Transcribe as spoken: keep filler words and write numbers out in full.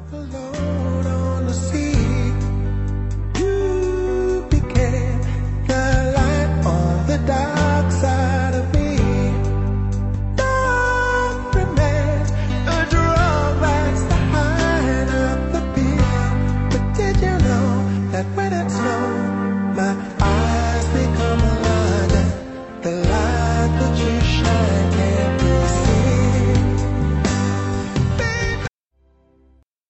Alone on the sea, you became the light on the dark.